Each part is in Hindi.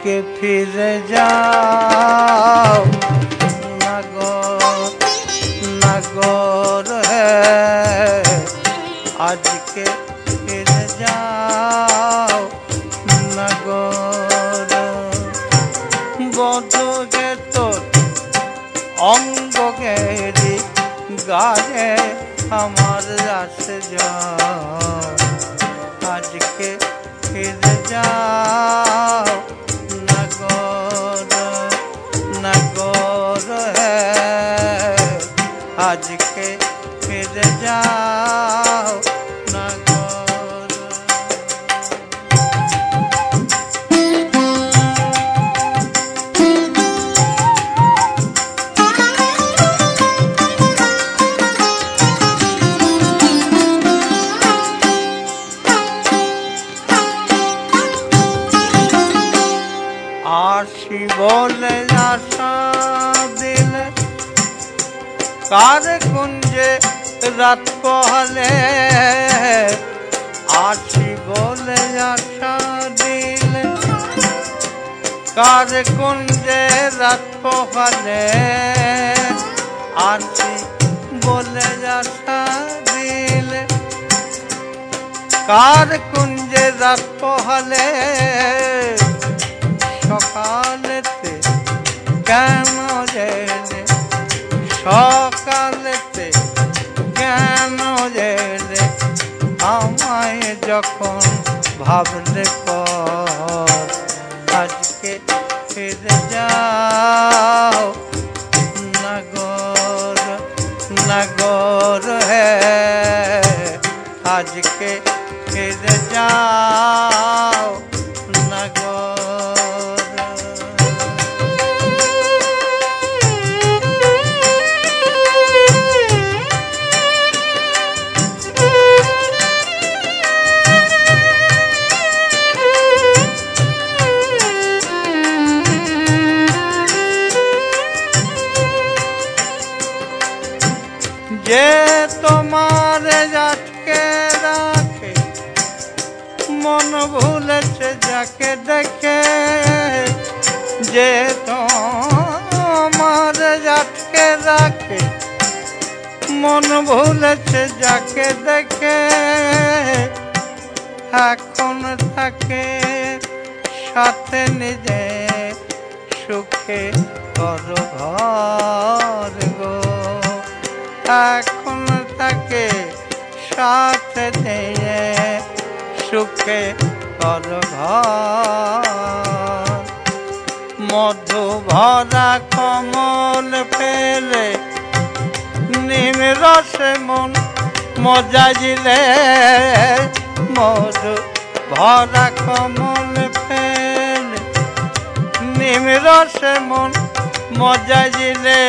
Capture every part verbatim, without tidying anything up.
के फिर जाओ नगौर नगौर है आज के फिर जाओ नगौर बधु गे तो अंग गेरी गाजे हमार रस जाओ आज के फिर जाओ नगौर नगौर है आज के फिर जाओ नगौर। आशी बोले आशा दिल कार कुंजे रात पहले आशी बोले आशा दिल कार कुंजे रात पहले आशी बोले आशा दिल कार कुंजे रात पहले সকালেতে কেন জেলে সকালেতে কেন জেলে আমায় যখন ভাবলে পর আজকে ফিরে যাও নগর নগর হ্যাঁ আজকে ফিরে যাও নগর। যে তোমার আটকে রাখে মন ভুলেছে যাকে দেখে যে তোমার আটকে রাখে মন ভুলেছে যাকে দেখে এখন তাকে সাথে নিজে সুখে করো ঘর গো এখন তাকে সাথে নিয়ে সুখে কর ঘর মধু ভরা কমল পেলে নিম রসে মন মজাজিলে মধু ভরা কমল পেলে নিম রসে মন মজাজিলে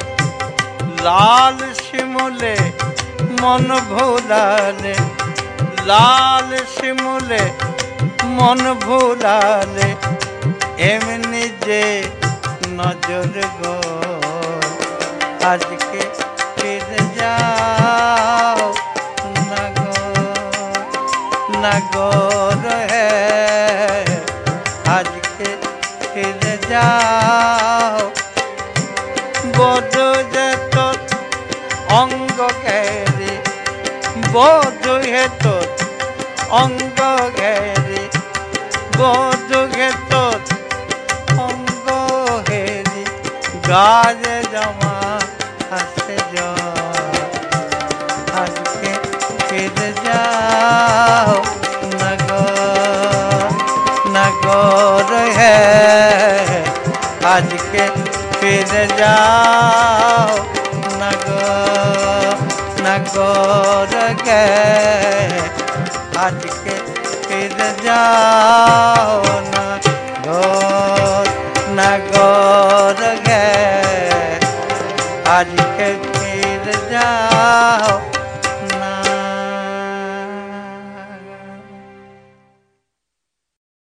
लाल शिमुले मन भुलाले लाल शिमुले मन भुलाले एमनी जे नजर गो आज के फिर जाओ नगौर नगौर है आज के फिर जाओ बधु अंग घेरी बधु हे तो अंग घेरी बधु हे तो अंग घेरी गाजे जमा हंसे जो आज के फिर जाओ नगौर नगौर है आज के फिर जाओ नगौर नगौर गए आज के फिर जाओ।